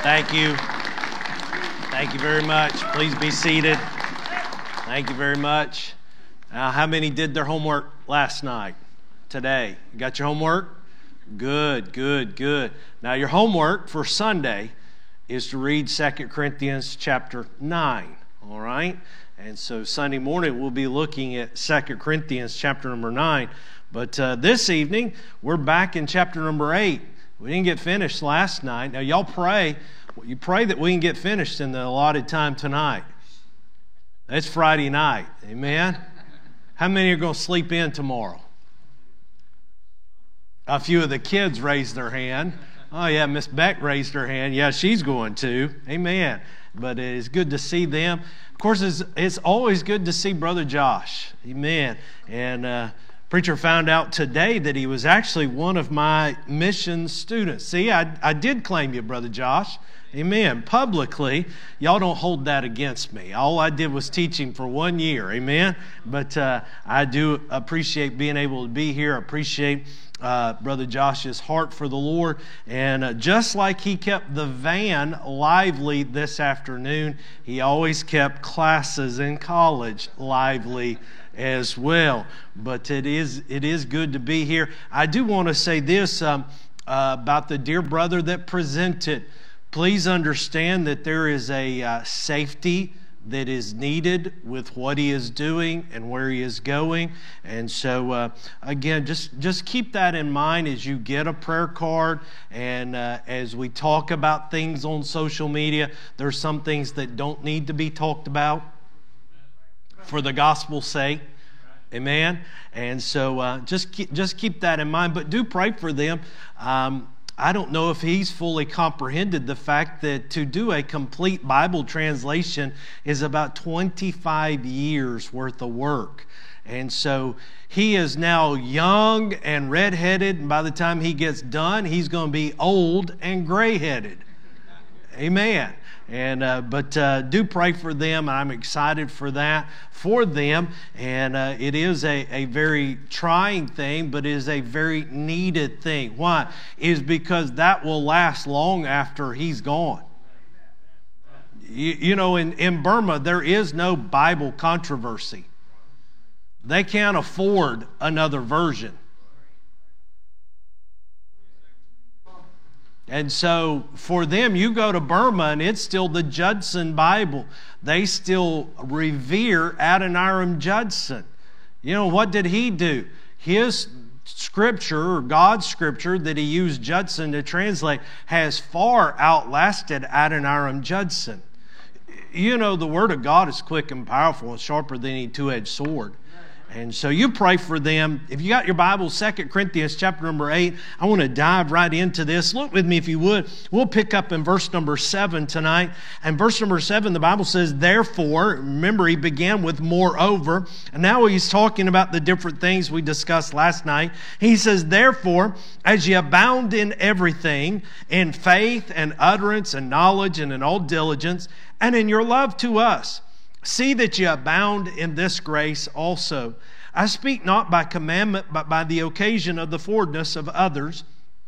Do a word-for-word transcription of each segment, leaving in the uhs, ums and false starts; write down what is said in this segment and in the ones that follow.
Thank you. Thank you very much. Please be seated. Thank you very much. Uh, how many did their homework last night, today? You got your homework? Good, good, good. Now your homework for Sunday is to read Second Corinthians chapter nine, all right? And so Sunday morning we'll be looking at Second Corinthians chapter number nine. But uh, this evening we're back in chapter number eight. We didn't get finished last night. Now y'all pray, you pray that we can get finished in the allotted time tonight. It's Friday night, amen? How many are going to sleep in tomorrow? A few of the kids raised their hand. Oh yeah, Miss Beck raised her hand. Yeah, she's going to. Amen. But it is good to see them. Of course, it's, it's always good to see Brother Josh. Amen. And uh, preacher found out today that he was actually one of my mission students. See, I, I did claim you, Brother Josh. Amen. Publicly, y'all don't hold that against me. All I did was teach him for one year. Amen. But uh, I do appreciate being able to be here. I appreciate uh, Brother Josh's heart for the Lord. And uh, just like he kept the van lively this afternoon, he always kept classes in college lively as well. But it is it is good to be here. I do want to say this um, uh, about the dear brother that presented. Please understand that there is a uh, safety that is needed with what he is doing and where he is going. And so, uh, again, just, just keep that in mind as you get a prayer card and uh, as we talk about things on social media. There's some things that don't need to be talked about for the gospel's sake. Amen? And so uh, just, keep, just keep that in mind. But do pray for them. Um, I don't know if he's fully comprehended the fact that to do a complete Bible translation is about twenty-five years worth of work. And so he is now young and redheaded, and by the time he gets done, he's going to be old and gray-headed. Amen. And uh, but uh, do pray for them. I'm excited for that, for them. And uh, it is a, a very trying thing, but it is a very needed thing. Why? It is because that will last long after he's gone. You, you know, in, in Burma, there is no Bible controversy. They can't afford another version. And so for them, you go to Burma and it's still the Judson Bible. They still revere Adoniram Judson. You know, what did he do? His scripture, or God's scripture that he used Judson to translate, has far outlasted Adoniram Judson. You know, the Word of God is quick and powerful and sharper than any two-edged sword. And so you pray for them. If you got your Bible, Second Corinthians chapter number eight, I want to dive right into this. Look with me if you would. We'll pick up in verse number seven tonight. And verse number seven, the Bible says, therefore, remember he began with moreover, and now he's talking about the different things we discussed last night. He says, therefore, as ye abound in everything, in faith and utterance and knowledge and in all diligence, and in your love to us, see that ye abound in this grace also. I speak not by commandment, but by the occasion of the forwardness of others,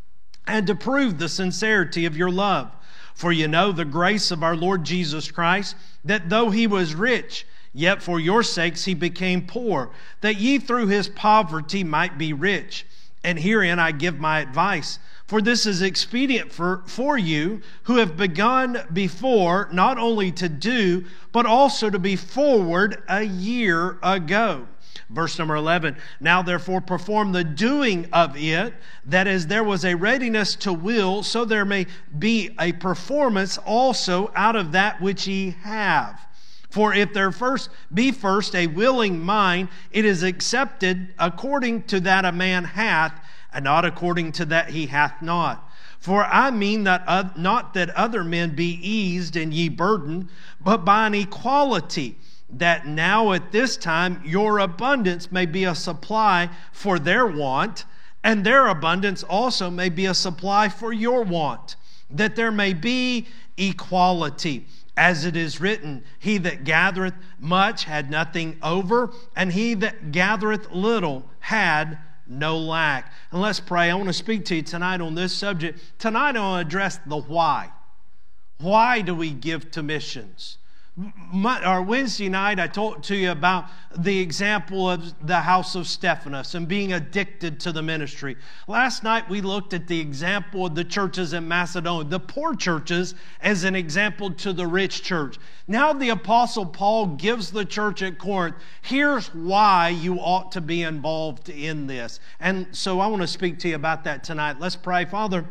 and to prove the sincerity of your love. For ye know the grace of our Lord Jesus Christ, that though he was rich, yet for your sakes he became poor, that ye through his poverty might be rich. And herein I give my advice. For this is expedient for, for you who have begun before not only to do, but also to be forward a year ago. Verse number eleven, now therefore perform the doing of it, that as there was a readiness to will, so there may be a performance also out of that which ye have. For if there first be first a willing mind, it is accepted according to that a man hath, and not according to that he hath not. For I mean that uh, not that other men be eased and ye burdened, but by an equality, that now at this time your abundance may be a supply for their want, and their abundance also may be a supply for your want, that there may be equality. As it is written, he that gathereth much had nothing over, and he that gathereth little had no lack. And let's pray. I want to speak to you tonight on this subject. Tonight I want to address the why. Why do we give to missions? My, our Wednesday night, I talked to you about the example of the house of Stephanas and being addicted to the ministry. Last night, we looked at the example of the churches in Macedonia, the poor churches, as an example to the rich church. Now the Apostle Paul gives the church at Corinth, here's why you ought to be involved in this. And so I want to speak to you about that tonight. Let's pray. Father,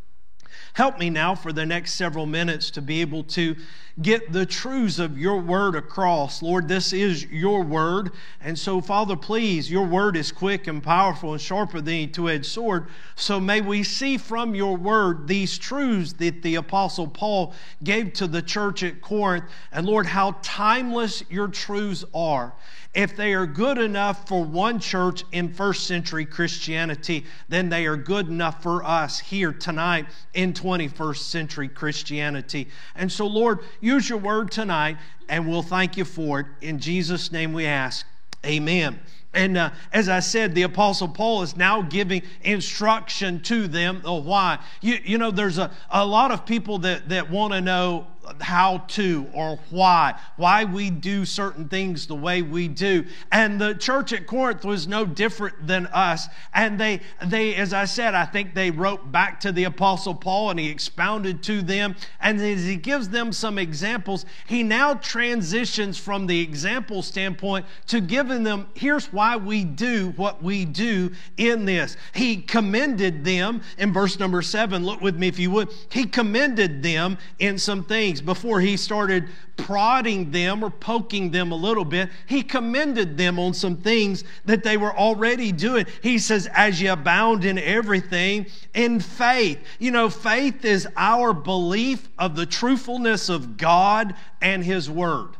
help me now for the next several minutes to be able to get the truths of your word across. Lord, this is your word. And so, Father, please, your word is quick and powerful and sharper than a two-edged sword. So may we see from your word these truths that the Apostle Paul gave to the church at Corinth. And Lord, how timeless your truths are. If they are good enough for one church in first century Christianity, then they are good enough for us here tonight in twenty-first century Christianity. And so, Lord, use your word tonight, and we'll thank you for it. In Jesus' name we ask, amen. And uh, as I said, the Apostle Paul is now giving instruction to them of why. You, you know, there's a, a lot of people that, that want to know how to or why, why we do certain things the way we do. And the church at Corinth was no different than us. And they, they, as I said, I think they wrote back to the Apostle Paul and he expounded to them. And as he gives them some examples, he now transitions from the example standpoint to giving them, here's why we do what we do in this. He commended them in verse number seven. Look with me if you would. He commended them in some things. Before he started prodding them or poking them a little bit, he commended them on some things that they were already doing. He says, as you abound in everything, in faith. You know, faith is our belief of the truthfulness of God and His Word.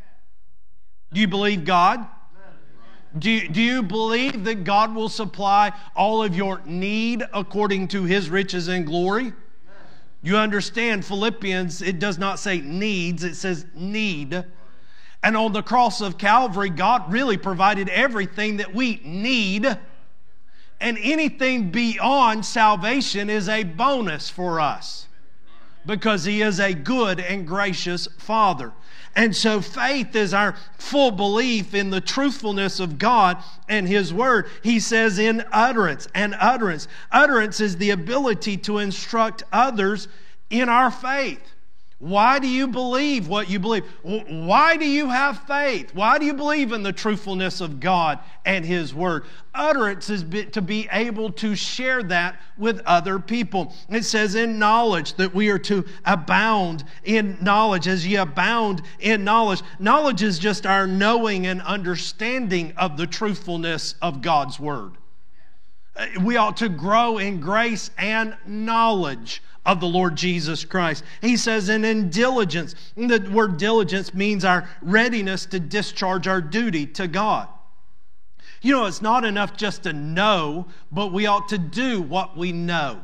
Do you believe God? Do you, do you believe that God will supply all of your need according to His riches and glory? You understand Philippians, it does not say needs, it says need. And on the cross of Calvary, God really provided everything that we need. And anything beyond salvation is a bonus for us, because He is a good and gracious Father. And so faith is our full belief in the truthfulness of God and His Word. He says in utterance, and utterance. Utterance is the ability to instruct others in our faith. Why do you believe what you believe? Why do you have faith? Why do you believe in the truthfulness of God and His Word? Utterance is to be able to share that with other people. It says in knowledge that we are to abound in knowledge. As ye abound in knowledge. Knowledge is just our knowing and understanding of the truthfulness of God's Word. We ought to grow in grace and knowledge of the Lord Jesus Christ. He says, and in diligence. The word diligence means our readiness to discharge our duty to God. You know, it's not enough just to know, but we ought to do what we know.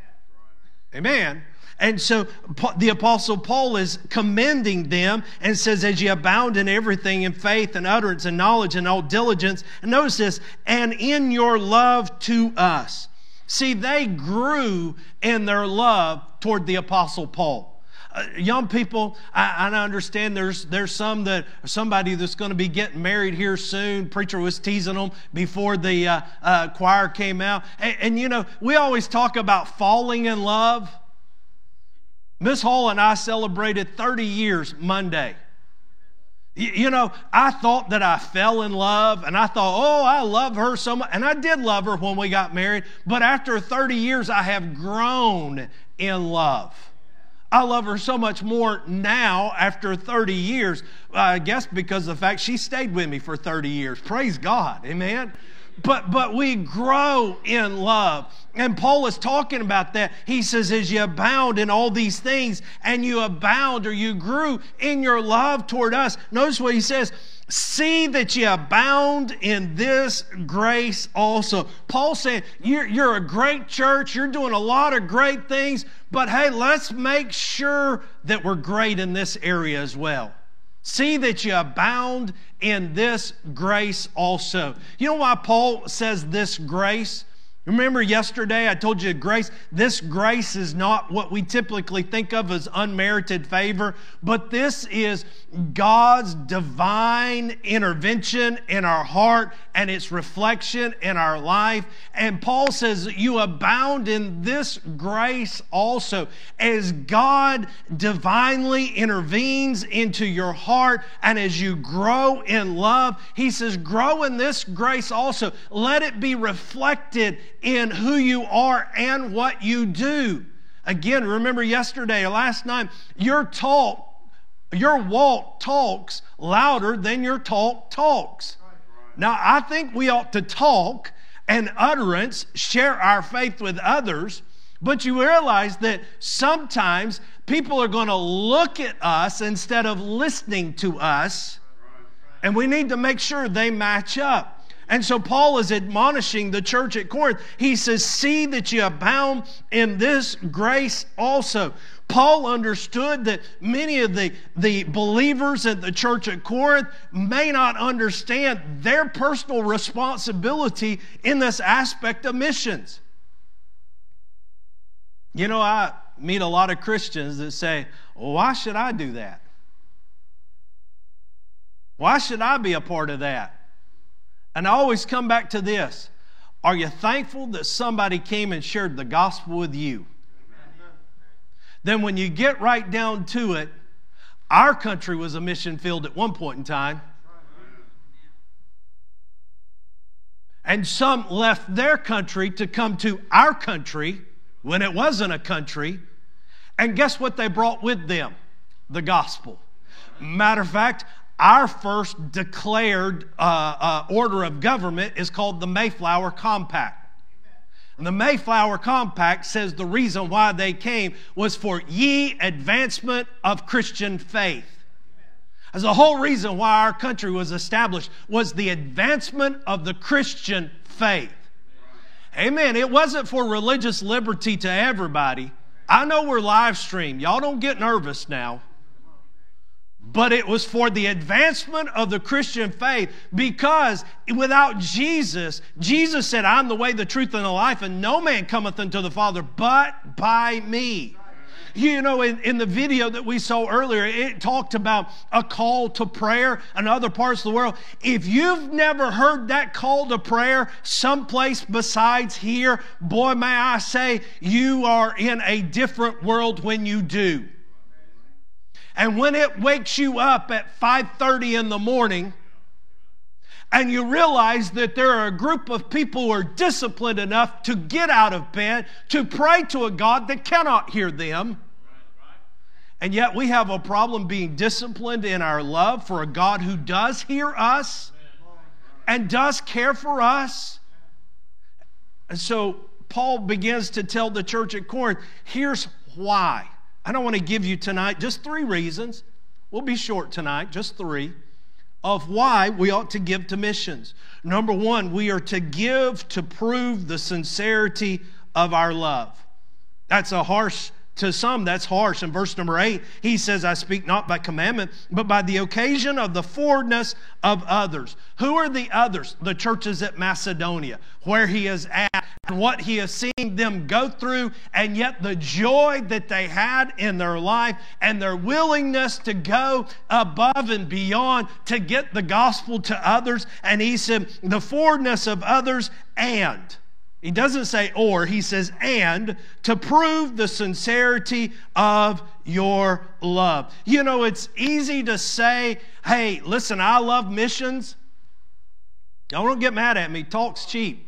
Amen. And so the Apostle Paul is commending them and says, as ye abound in everything, in faith and utterance and knowledge and all diligence. And notice this, and in your love to us. See, they grew in their love toward the Apostle Paul. Uh, young people, I, I understand there's there's some that somebody that's going to be getting married here soon. Preacher was teasing them before the uh, uh, choir came out. And, and you know, we always talk about falling in love. Miss Hall and I celebrated thirty years Monday. You know, I thought that I fell in love, and I thought, oh, I love her so much. And I did love her when we got married. But after thirty years, I have grown in love. I love her so much more now after thirty years. I guess because of the fact she stayed with me for thirty years. Praise God. Amen. But, but we grow in love. And Paul is talking about that. He says, as you abound in all these things, and you abound or you grew in your love toward us. Notice what he says, see that you abound in this grace also. Paul said, you're, you're a great church. You're doing a lot of great things. But hey, let's make sure that we're great in this area as well. See that you abound in this grace also. You know why Paul says this grace? Remember yesterday I told you grace, this grace is not what we typically think of as unmerited favor, but this is God's divine intervention in our heart and its reflection in our life. And Paul says you abound in this grace also as God divinely intervenes into your heart, and as you grow in love, he says grow in this grace also. Let it be reflected in who you are and what you do. Again, remember yesterday or last night, your talk, your walk talks louder than your talk talks. Now, I think we ought to talk and utterance, share our faith with others, but you realize that sometimes people are going to look at us instead of listening to us, and we need to make sure they match up. And so Paul is admonishing the church at Corinth. He says, see that you abound in this grace also. Paul understood that many of the, the believers at the church at Corinth may not understand their personal responsibility in this aspect of missions. You know, I meet a lot of Christians that say, well, why should I do that? Why should I be a part of that? And I always come back to this. Are you thankful that somebody came and shared the gospel with you? Then when you get right down to it, our country was a mission field at one point in time. And some left their country to come to our country when it wasn't a country. And guess what they brought with them? The gospel. Matter of fact, our first declared uh, uh, order of government is called the Mayflower Compact. And the Mayflower Compact says the reason why they came was for ye advancement of Christian faith. As the whole reason why our country was established was the advancement of the Christian faith. Amen. It wasn't for religious liberty to everybody. I know we're live streamed. Y'all don't get nervous now. But it was for the advancement of the Christian faith, because without Jesus, Jesus said, I'm the way, the truth, and the life, and no man cometh unto the Father but by me. You know, in, in the video that we saw earlier, it talked about a call to prayer in other parts of the world. If you've never heard that call to prayer someplace besides here, boy, may I say, you are in a different world when you do. And when it wakes you up at five thirty in the morning, and you realize that there are a group of people who are disciplined enough to get out of bed to pray to a God that cannot hear them, and yet we have a problem being disciplined in our love for a God who does hear us and does care for us. And so Paul begins to tell the church at Corinth, here's why. I don't want to give you tonight just three reasons. We'll be short tonight, just three, of why we ought to give to missions. Number one, we are to give to prove the sincerity of our love. That's a harsh, to some that's harsh. In verse number eight, he says, I speak not by commandment, but by the occasion of the forwardness of others. Who are the others? The churches at Macedonia, where he is at, and what he has seen them go through, and yet the joy that they had in their life and their willingness to go above and beyond to get the gospel to others. And he said, the forwardness of others, and he doesn't say or, he says and, to prove the sincerity of your love. You know, it's easy to say, hey, listen, I love missions. Y'all don't get mad at me. Talk's cheap.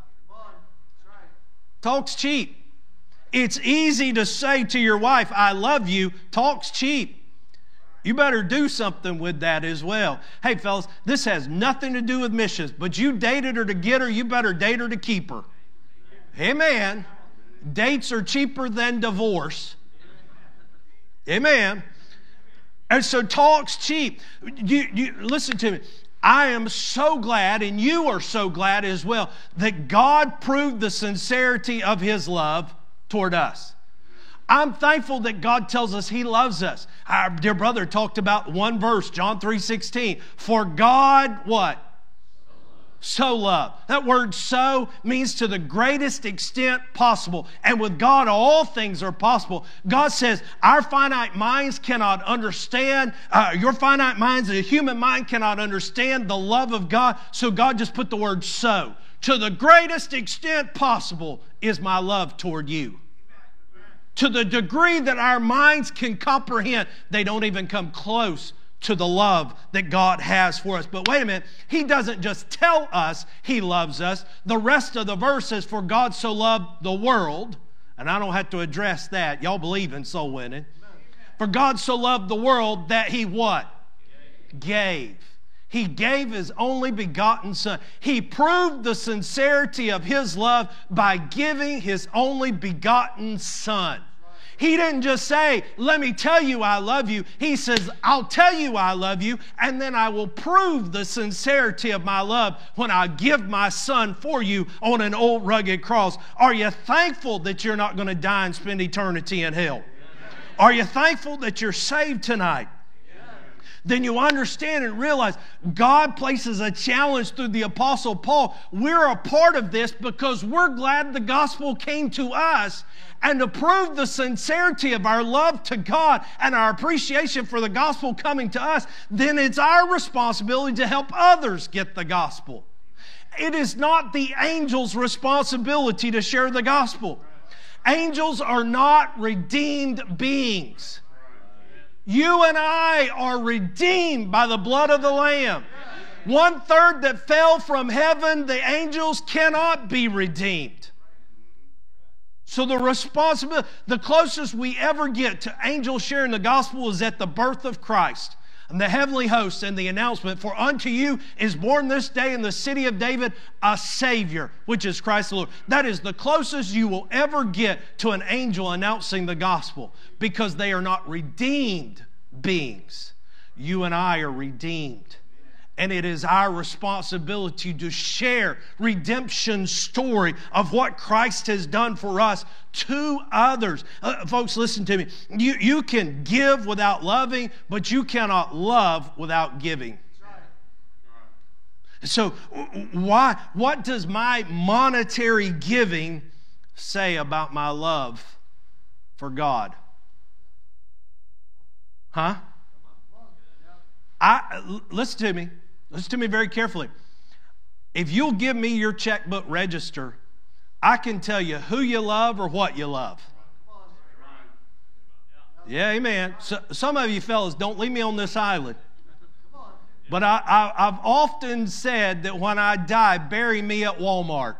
Talk's cheap. It's easy to say to your wife, I love you. Talk's cheap. You better do something with that as well. Hey, fellas, this has nothing to do with missions, but you dated her to get her, you better date her to keep her. Amen. Dates are cheaper than divorce. Amen. And so talk's cheap. You, you, listen to me. I am so glad, and you are so glad as well, that God proved the sincerity of His love toward us. I'm thankful that God tells us He loves us. Our dear brother talked about one verse, John three sixteen. For God, what? so loved. That word so means to the greatest extent possible. And with God, all things are possible. God says our finite minds cannot understand, uh, your finite minds, the human mind cannot understand the love of God. So God just put the word so. To the greatest extent possible is my love toward you. To the degree that our minds can comprehend, they don't even come close to the love that God has for us. But wait a minute, He doesn't just tell us He loves us. The rest of the verse says, for God so loved the world, and I don't have to address that. Y'all believe in soul winning. For God so loved the world that He what? Gave. He gave His only begotten Son. He proved the sincerity of His love by giving His only begotten Son. He didn't just say, let me tell you I love you. He says, I'll tell you I love you, and then I will prove the sincerity of my love when I give my Son for you on an old rugged cross. Are you thankful that you're not going to die and spend eternity in hell? Are you thankful that you're saved tonight? Then you understand and realize God places a challenge through the Apostle Paul. We're a part of this because we're glad the gospel came to us. And to prove the sincerity of our love to God and our appreciation for the gospel coming to us, then it's our responsibility to help others get the gospel. It is not the angels' responsibility to share the gospel. Angels are not redeemed beings. You and I are redeemed by the blood of the Lamb. One third that fell from heaven, the angels cannot be redeemed. So the responsibility, the closest we ever get to angels sharing the gospel is at the birth of Christ. And the heavenly host and the announcement, for unto you is born this day in the city of David a Savior, which is Christ the Lord. That is the closest you will ever get to an angel announcing the gospel, because they are not redeemed beings. You and I are redeemed. And it is our responsibility to share redemption's story of what Christ has done for us to others. Uh, folks, listen to me. You, you can give without loving, but you cannot love without giving. So why, what does my monetary giving say about my love for God? Huh? I, listen to me. Listen to me very carefully. If you'll give me your checkbook register, I can tell you who you love or what you love. Yeah, amen. So, some of you fellas, don't leave me on this island. But I, I, I've often said that when I die, bury me at Walmart.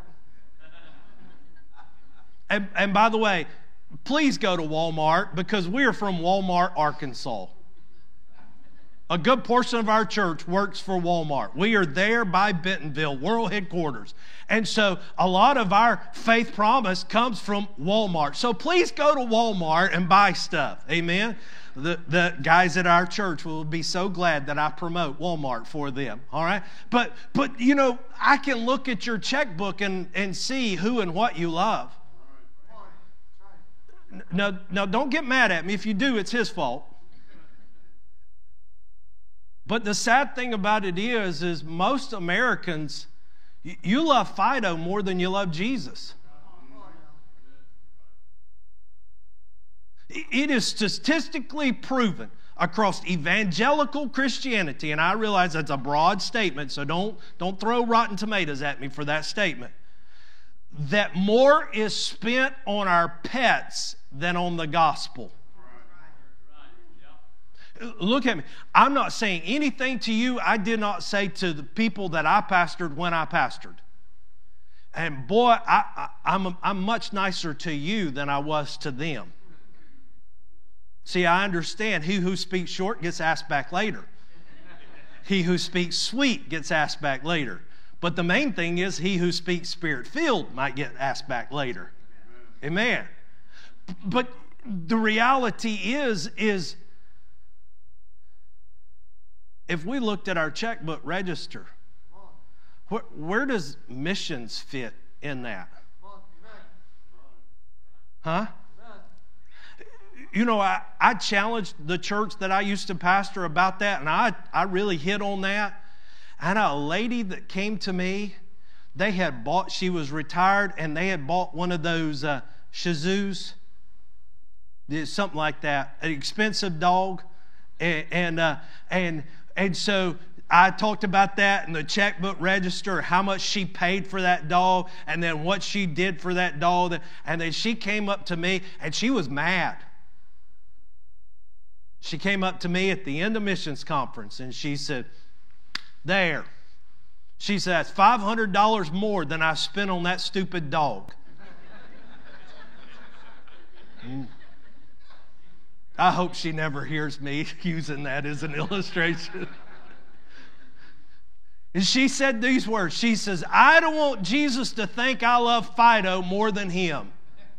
And, and by the way, please go to Walmart, because we are from Walmart, Arkansas. A good portion of our church works for Walmart. We are there by Bentonville, world headquarters. And so a lot of our faith promise comes from Walmart. So please go to Walmart and buy stuff. Amen? The, the guys at our church will be so glad that I promote Walmart for them. All right? But, but you know, I can look at your checkbook and, and see who and what you love. Now, now, don't get mad at me. If you do, it's his fault. But the sad thing about it is, is most Americans, you love Fido more than you love Jesus. It is statistically proven across evangelical Christianity, and I realize that's a broad statement, so don't, don't throw rotten tomatoes at me for that statement, that more is spent on our pets than on the gospel. Look at me. I'm not saying anything to you I did not say to the people that I pastored when I pastored. And boy, I, I, I'm, I'm much nicer to you than I was to them. See, I understand he who speaks short gets asked back later. He who speaks sweet gets asked back later. But the main thing is he who speaks spirit-filled might get asked back later. Amen. But the reality is, is if we looked at our checkbook register, where, where does missions fit in that? Huh? You know, I, I challenged the church that I used to pastor about that, and I, I really hit on that. I know a lady that came to me, they had bought, she was retired, and they had bought one of those uh, Shih Tzus, something like that, an expensive dog. And, and, uh, and, and so I talked about that in the checkbook register, how much she paid for that dog, and then what she did for that dog. And then she came up to me, and she was mad. She came up to me at the end of missions conference, and she said, there. She said, that's five hundred dollars more than I spent on that stupid dog. mm. I hope she never hears me using that as an illustration. And she said these words. She says, I don't want Jesus to think I love Fido more than him.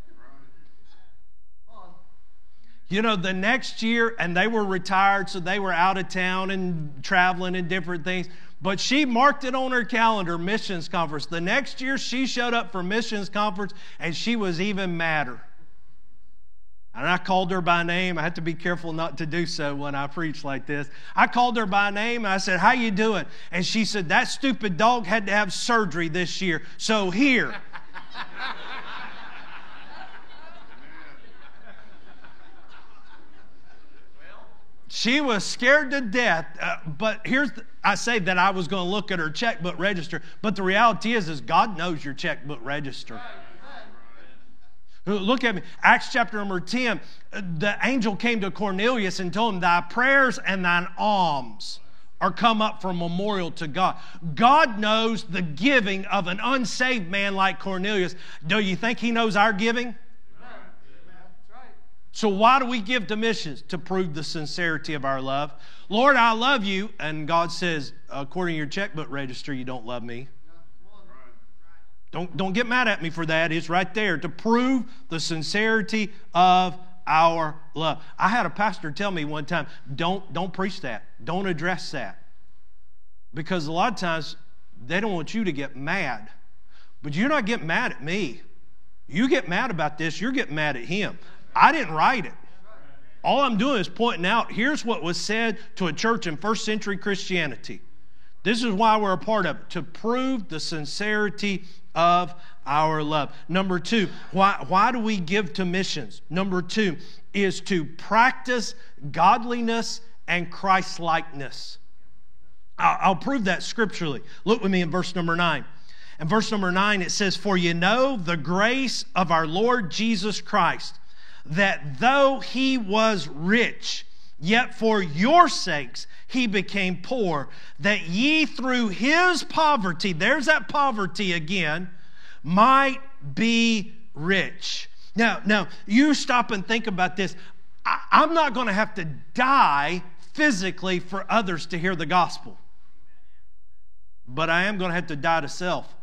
You know, the next year, and they were retired, so they were out of town and traveling and different things. But she marked it on her calendar, missions conference. The next year, she showed up for missions conference, and she was even madder. And I called her by name. I have to be careful not to do so when I preach like this. I called her by name, and I said, how you doing? And she said, that stupid dog had to have surgery this year, so here. She was scared to death, uh, but here's, the, I say that I was going to look at her checkbook register, but the reality is, is God knows your checkbook register. Look at me, Acts chapter number ten, the angel came to Cornelius and told him, thy prayers and thine alms are come up for memorial to God. God knows the giving of an unsaved man like Cornelius. Do you think he knows our giving? So why do we give to missions? To prove the sincerity of our love. Lord, I love you. And God says, according to your checkbook register, you don't love me. Don't, don't get mad at me for that. It's right there to prove the sincerity of our love. I had a pastor tell me one time, don't, don't preach that. Don't address that. Because a lot of times, they don't want you to get mad. But you're not getting mad at me. You get mad about this, you're getting mad at him. I didn't write it. All I'm doing is pointing out, here's what was said to a church in first century Christianity. This is why we're a part of it, to prove the sincerity of our love. Number two, why, why do we give to missions? Number two is to practice godliness and Christ-likeness. I'll, I'll prove that scripturally. Look with me in verse number nine. In verse number nine, it says, for you know the grace of our Lord Jesus Christ, that though he was rich, yet for your sakes he became poor, that ye through his poverty, there's that poverty again, might be rich. Now, now you stop and think about this. I, I'm not going to have to die physically for others to hear the gospel. But I am going to have to die to self.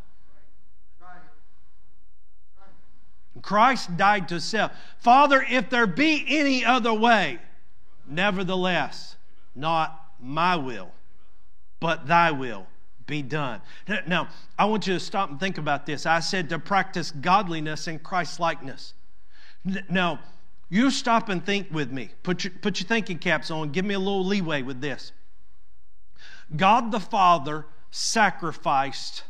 Christ died to self. Father, if there be any other way, nevertheless, not my will, but thy will be done. Now, I want you to stop and think about this. I said to practice godliness and Christ-likeness. Now, you stop and think with me. Put your, put your thinking caps on. Give me a little leeway with this. God the Father sacrificed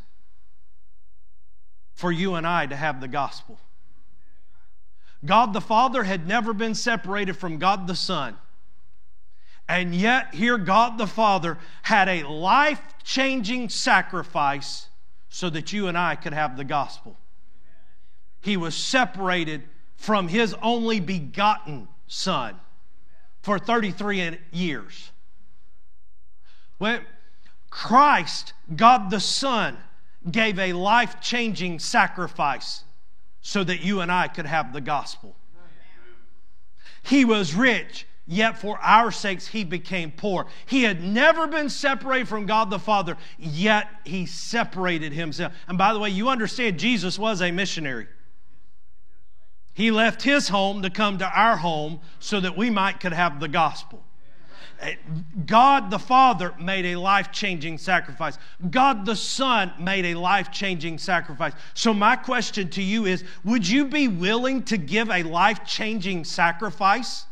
for you and I to have the gospel. God the Father had never been separated from God the Son. And yet here God the Father had a life-changing sacrifice so that you and I could have the gospel. He was separated from His only begotten Son for thirty-three years. When Christ, God the Son, gave a life-changing sacrifice so that you and I could have the gospel. He was rich, yet for our sakes He became poor. He had never been separated from God the Father, yet He separated Himself. And by the way, you understand Jesus was a missionary. He left His home to come to our home so that we might could have the gospel. God the Father made a life-changing sacrifice. God the Son made a life-changing sacrifice. So my question to you is, would you be willing to give a life-changing sacrifice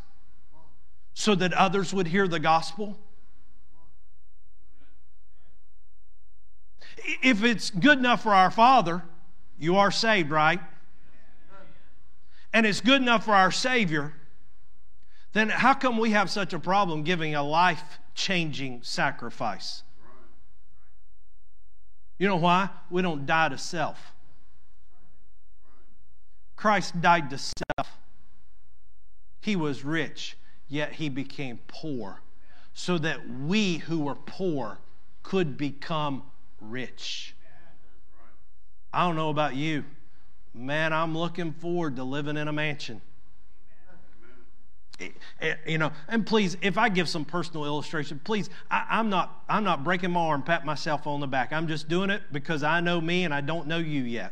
so that others would hear the gospel? If it's good enough for our Father, you are saved, right? And it's good enough for our Savior, then how come we have such a problem giving a life-changing sacrifice? You know why? We don't die to self. Christ died to self. He was rich, yet He became poor, so that we who were poor could become rich. I don't know about you. Man, I'm looking forward to living in a mansion. You know, and please, if I give some personal illustration, please, I, I'm not I'm not breaking my arm, pat myself on the back. I'm just doing it because I know me and I don't know you yet.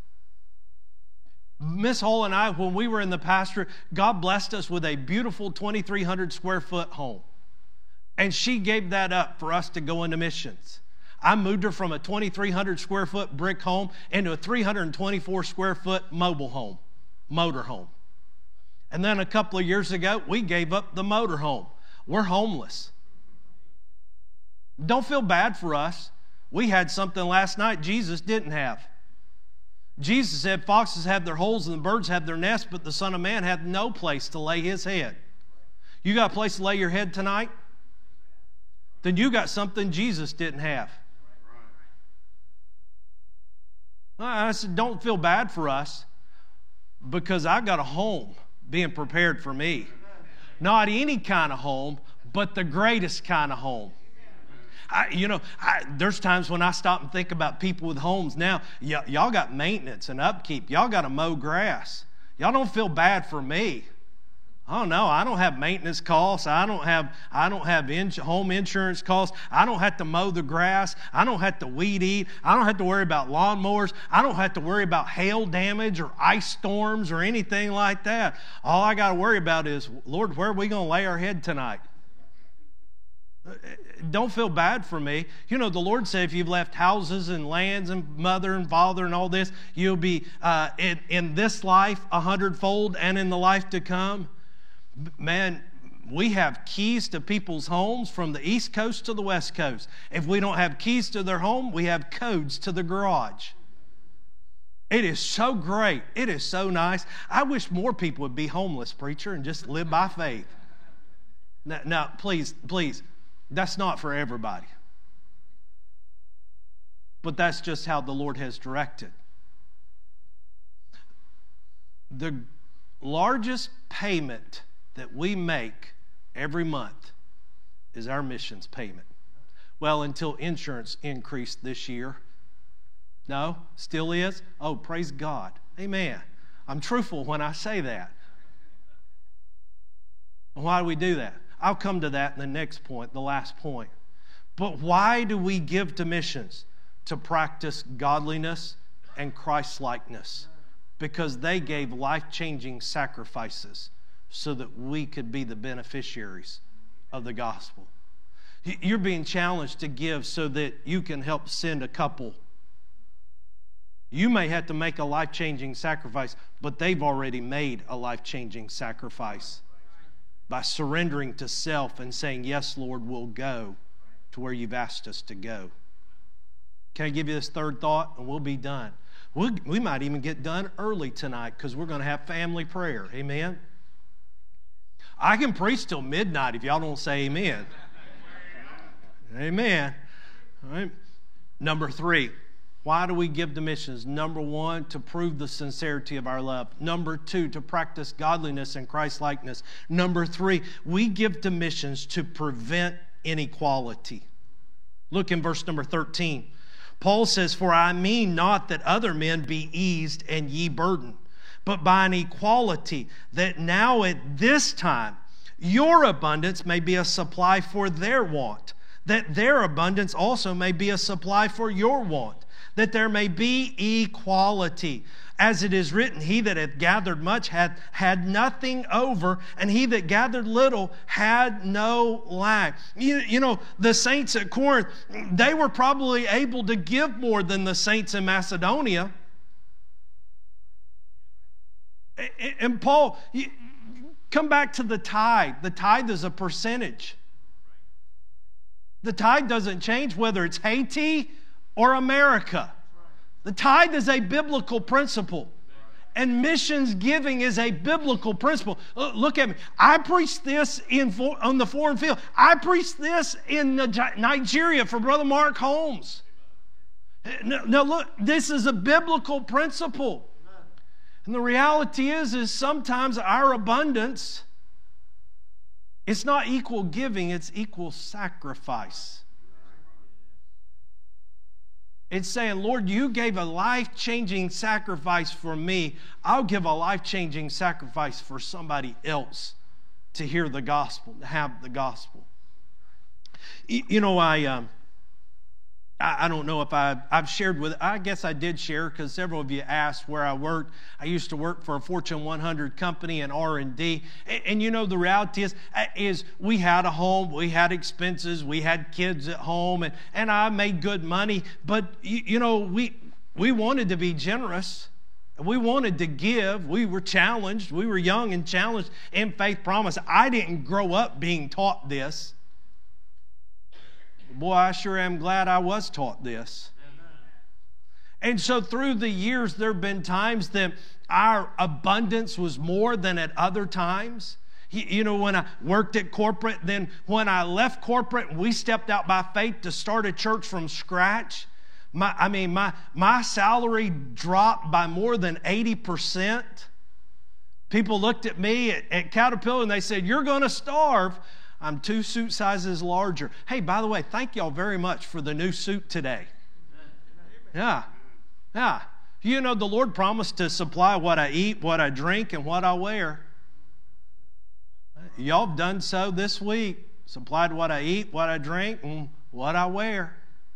Miss Hull and I, when we were in the pastorate, God blessed us with a beautiful twenty-three hundred square foot home. And she gave that up for us to go into missions. I moved her from a twenty-three hundred square foot brick home into a three hundred twenty-four square foot mobile home, motor home. And then a couple of years ago, we gave up the motor home. We're homeless. Don't feel bad for us. We had something last night Jesus didn't have. Jesus said, foxes have their holes and the birds have their nests, but the Son of Man had no place to lay His head. You got a place to lay your head tonight? Then you got something Jesus didn't have. I said, don't feel bad for us, because I got a home being prepared for me. Not any kind of home, but the greatest kind of home. I, you know, I, there's times when I stop and think about people with homes now. Y- y'all got maintenance and upkeep. Y'all got to mow grass. Y'all don't feel bad for me. Oh no, I don't have maintenance costs. I don't have I don't have in, home insurance costs. I don't have to mow the grass. I don't have to weed eat. I don't have to worry about lawnmowers. I don't have to worry about hail damage or ice storms or anything like that. All I got to worry about is, Lord, where are we going to lay our head tonight? Don't feel bad for me. You know, the Lord said if you've left houses and lands and mother and father and all this, you'll be uh, in, in this life a hundredfold and in the life to come. Man, we have keys to people's homes from the East Coast to the West Coast. If we don't have keys to their home, we have codes to the garage. It is so great. It is so nice. I wish more people would be homeless, preacher, and just live by faith. Now, now please, please, that's not for everybody. But that's just how the Lord has directed. The largest payment that we make every month is our missions payment. Well, until insurance increased this year. No, still is. Oh, praise God. Amen. I'm truthful when I say that. Why do we do that? I'll come to that in the next point, the last point. But why do we give to missions? To practice godliness and Christ-likeness. Because they gave life-changing sacrifices so that we could be the beneficiaries of the gospel. You're being challenged to give so that you can help send a couple. You may have to make a life-changing sacrifice, but they've already made a life-changing sacrifice by surrendering to self and saying, yes, Lord, we'll go to where you've asked us to go. Can I give you this third thought? And we'll be done. We'll, we might even get done early tonight because we're going to have family prayer. Amen? I can preach till midnight if y'all don't say amen. Amen. All right. Number three, why do we give to missions? Number one, to prove the sincerity of our love. Number two, to practice godliness and Christ-likeness. Number three, we give to missions to prevent inequality. Look in verse number thirteen. Paul says, for I mean not that other men be eased and ye burdened, but by an equality, that now at this time your abundance may be a supply for their want, that their abundance also may be a supply for your want, that there may be equality. As it is written, he that hath gathered much hath had nothing over, and he that gathered little had no lack. You, you know, the saints at Corinth, they were probably able to give more than the saints in Macedonia. And Paul, come back to the tithe. The tithe is a percentage. The tithe doesn't change whether it's Haiti or America. The tithe is a biblical principle. And missions giving is a biblical principle. Look at me. I preached this in on the foreign field. I preached this in Nigeria for Brother Mark Holmes. Now look, this is a biblical principle. And the reality is, is sometimes our abundance, it's not equal giving, it's equal sacrifice. It's saying, Lord, you gave a life-changing sacrifice for me. I'll give a life-changing sacrifice for somebody else to hear the gospel, to have the gospel. You know, I um, I don't know if I've, I've shared with, I guess I did share because several of you asked where I worked. I used to work for a Fortune one hundred company in R and D. And, and you know, the reality is, is we had a home, we had expenses, we had kids at home, and, and I made good money. But, you, you know, we, we wanted to be generous. We wanted to give. We were challenged. We were young and challenged in faith promise. I didn't grow up being taught this. Boy, I sure am glad I was taught this. And so through the years, there have been times that our abundance was more than at other times. You know, when I worked at corporate, then when I left corporate, we stepped out by faith to start a church from scratch. My, I mean, my, my salary dropped by more than eighty percent. People looked at me at, at Caterpillar and they said, "You're going to starve." I'm two suit sizes larger. Hey, by the way, thank y'all very much for the new suit today. Yeah, yeah. You know, the Lord promised to supply what I eat, what I drink, and what I wear. Y'all have done so this week. Supplied what I eat, what I drink, and what I wear.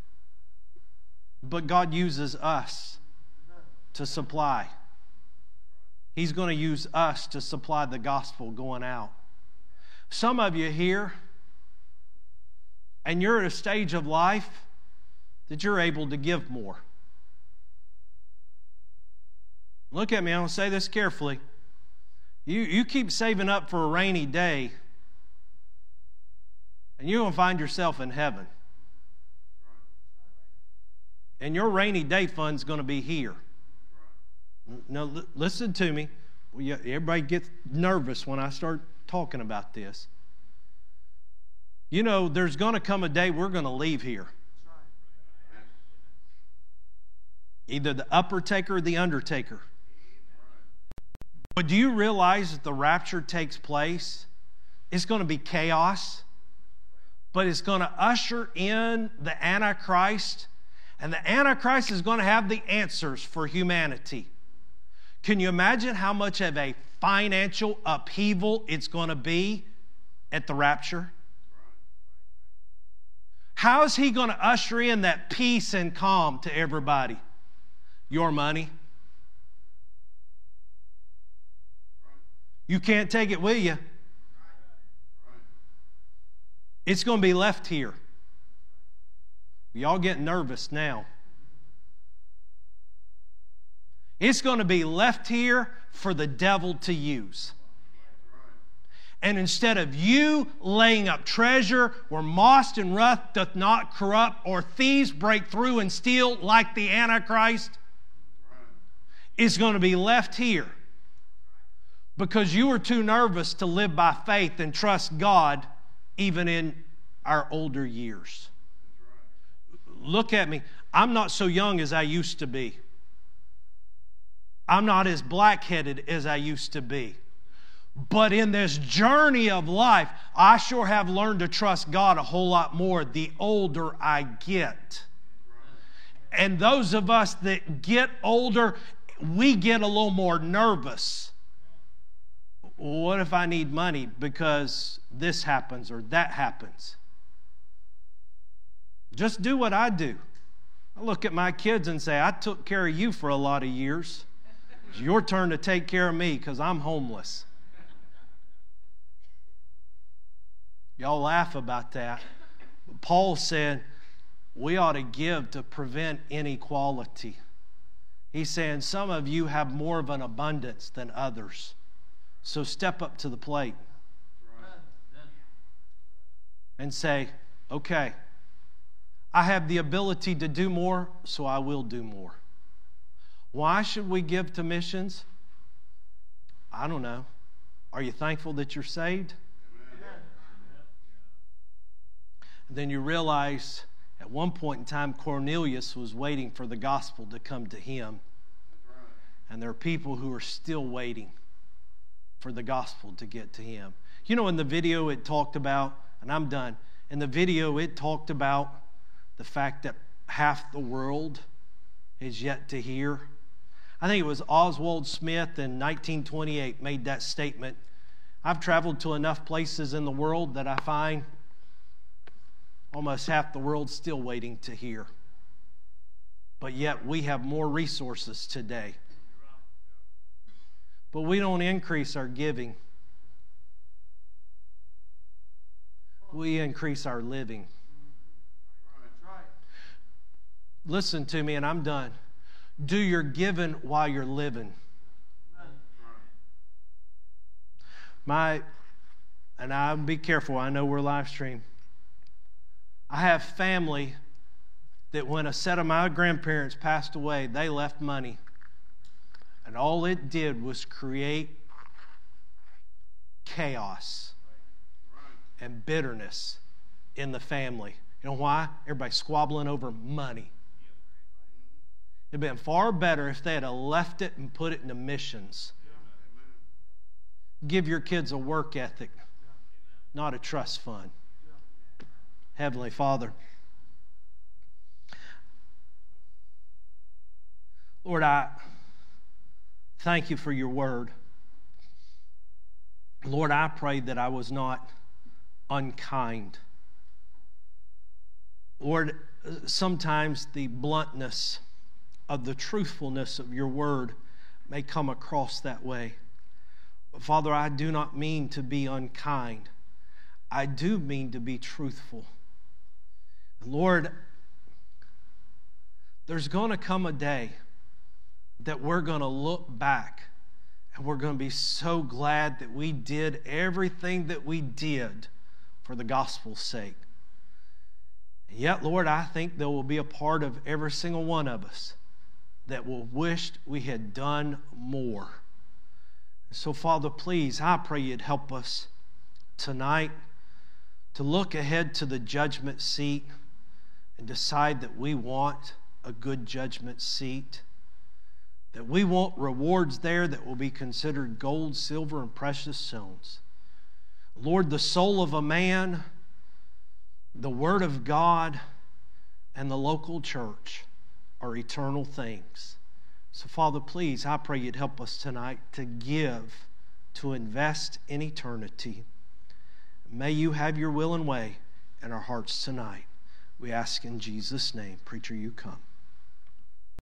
But God uses us to supply. He's going to use us to supply the gospel going out. Some of you here, and you're at a stage of life that you're able to give more. Look at me, I'm going to say this carefully. You, you keep saving up for a rainy day, and you're going to find yourself in heaven. And your rainy day fund's going to be here. Now, l- listen to me. Everybody gets nervous when I start talking about this. You know, there's going to come a day we're going to leave here. Either the upper taker or the undertaker. But do you realize that the rapture takes place? It's going to be chaos, but it's going to usher in the Antichrist, and the Antichrist is going to have the answers for humanity. Can you imagine how much of a financial upheaval it's going to be at the rapture? How is he going to usher in that peace and calm to everybody? Your money. You can't take it with you. It's going to be left here. Y'all getting nervous now. It's going to be left here for the devil to use. And instead of you laying up treasure where moss and rust doth not corrupt, or thieves break through and steal like the Antichrist, it's going to be left here because you were too nervous to live by faith and trust God even in our older years. Look at me. I'm not so young as I used to be. I'm not as black-headed as I used to be. But in this journey of life, I sure have learned to trust God a whole lot more the older I get. And those of us that get older, we get a little more nervous. What if I need money because this happens or that happens? Just do what I do. I look at my kids and say, I took care of you for a lot of years. It's your turn to take care of me because I'm homeless. Y'all laugh about that. But Paul said we ought to give to prevent inequality. He's saying some of you have more of an abundance than others. So step up to the plate and say, okay, I have the ability to do more, so I will do more. Why should we give to missions? I don't know. Are you thankful that you're saved? Amen. And then you realize at one point in time, Cornelius was waiting for the gospel to come to him. And there are people who are still waiting for the gospel to get to him. You know, in the video it talked about, and I'm done, in the video it talked about the fact that half the world is yet to hear. I think it was Oswald Smith in nineteen twenty-eight made that statement. I've traveled to enough places in the world that I find almost half the world still waiting to hear. But yet we have more resources today. But we don't increase our giving. We increase our living. Listen to me, and I'm done. Do your giving while you're living. My, and I'll be careful, I know we're live stream. I have family that when a set of my grandparents passed away, they left money. And all it did was create chaos and bitterness in the family. You know why? Everybody squabbling over money. It'd been far better if they had left it and put it into missions. Give your kids a work ethic, not a trust fund. Heavenly Father, Lord, I thank you for your word. Lord, I pray that I was not unkind. Lord, sometimes the bluntness of the truthfulness of your word may come across that way. But Father, I do not mean to be unkind. I do mean to be truthful. Lord, there's going to come a day that we're going to look back and we're going to be so glad that we did everything that we did for the gospel's sake. And yet, Lord, I think there will be a part of every single one of us that will wish we had done more. So, Father, please, I pray you'd help us tonight to look ahead to the judgment seat and decide that we want a good judgment seat, that we want rewards there that will be considered gold, silver, and precious stones. Lord, the soul of a man, the Word of God, and the local church are eternal things. So, Father, please, I pray you'd help us tonight to give, to invest in eternity. May you have your will and way in our hearts tonight. We ask in Jesus' name. Preacher, you come.